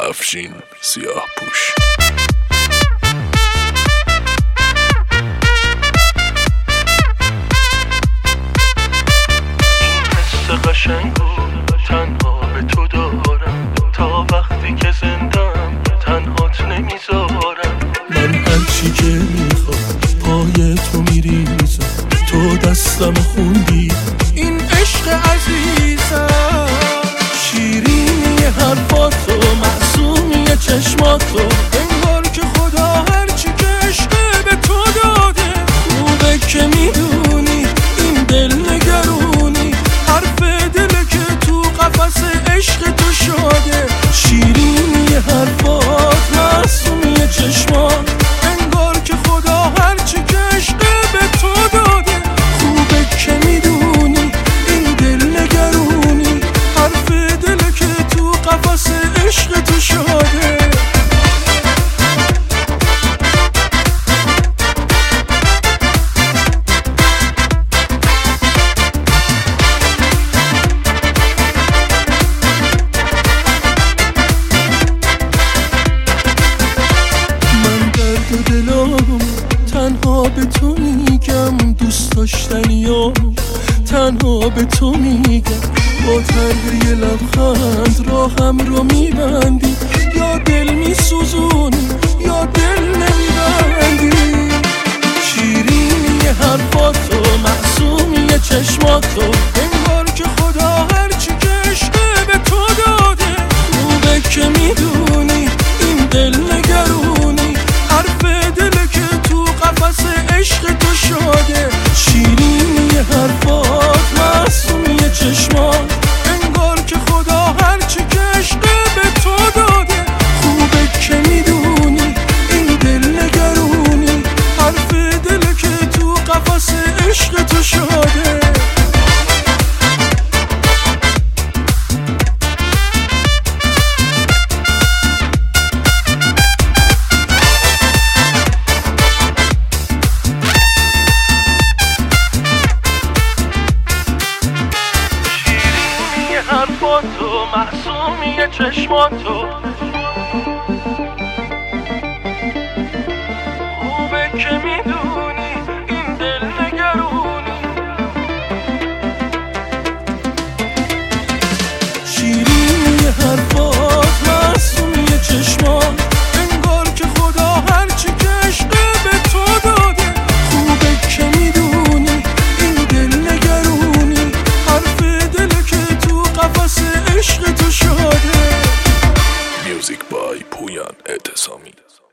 افشین سیاه پوش. قشنگو تنها به تو دارم، تا وقتی که زندم تنهات نمیذارم. من هرچی که میخوام پای تو میریزم، تو دستم خوندی این عشق عزیزم. شیرینی حرفاتو، معصومی چشماتو، انگار که خدا هرچی که عشق به تو داده. خوبه که میدونی این دل نگرونی، قفس عشق تو شده. شیرینی حرفات، معصومی چشمات، انگار که خدا هرچی که عشق به تو داده. خوبه که میدونی این دل نگرونی، حرف دل که تو قفس عشق تو شده. تنها به تو میگم، دوست داشتنیام تنها به تو میگم. با طرح یه لبخند راهم رو میبندی، یا دل میسوزونی یا دل نمیبندی. شیرینی حرفاتو، معصومی چشماتو، انگار که خدا هرچی که عشق به تو داده. خوبه که میدونی این دل نگرونی، حرف دل که تو قفس عشق تو شده. شیرینی حرفات، معصومی چشمات، انگار که خدا هرچی که عشق به تو داده. خوبه که میدونی این دل نگرونی، حرف دل که تو قفس عشق تو شده. حرفاتو، معصومی چشماتو، خوبه که میدونی این دل نگرونی. شیرینی حرفات، معصومی چشمات، انگار که خدا هرچی که عشق به تو داده. خوبه که میدونی این دل نگرونی، حرف دل که تو قفس عشق تو شده. میوزیک بای پویان اعتصامی.